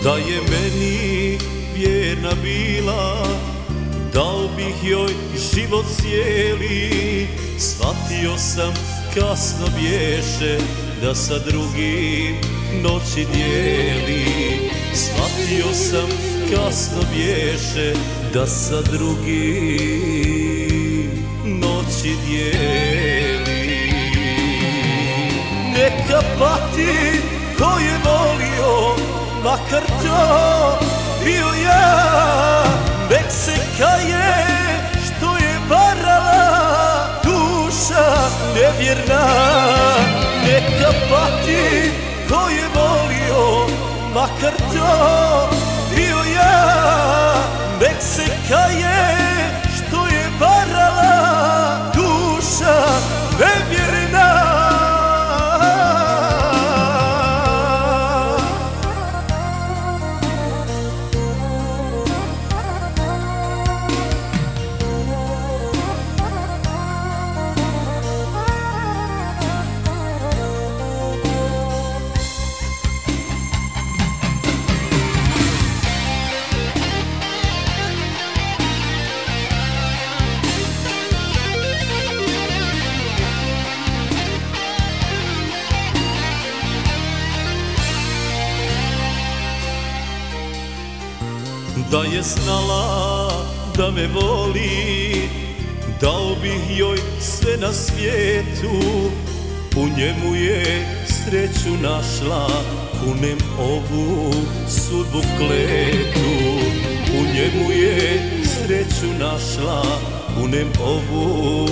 Da je meni vjerna bila, dao bih joj život cijeli. Shvatio sam kasno bješe da sa drugim noći dijeli. Shvatio sam kasno bješe da sa drugim noći dijeli. Neka pati ko je volio, makar to bio ja. Nek se kaje što je varala duša nevjerna. Neka pati ko je volio, makar to bio ja. Nek se kaje što je varala duša nevjerna. Da je znala da me voli, dao bih joj sve na svijetu. U njemu je sreću našla, kunem ovu sudbu kletu. U njemu je sreću našla, kunem ovu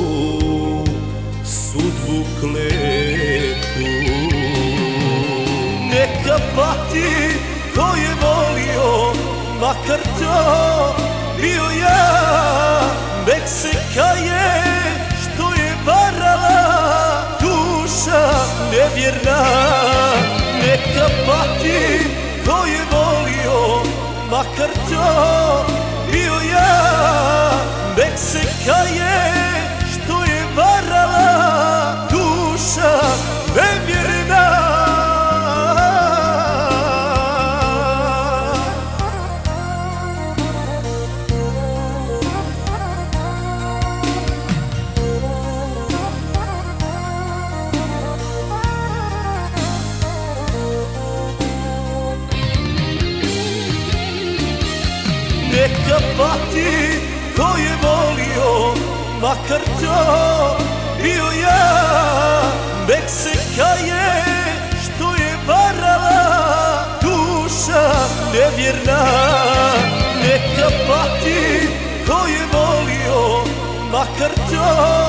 sudbu kletu. Neka pati ko je volio, makar to bio ja. Nek se kaje što je varala duša nevjerna. Neka pati ko je volio, makar to bio ja. Nek se kaje što je varala duša nevjerna. Neka pati ko je volio, makar to bio ja. Nek se kaje što je varala duša nevjerna. Neka pati ko je volio, makar to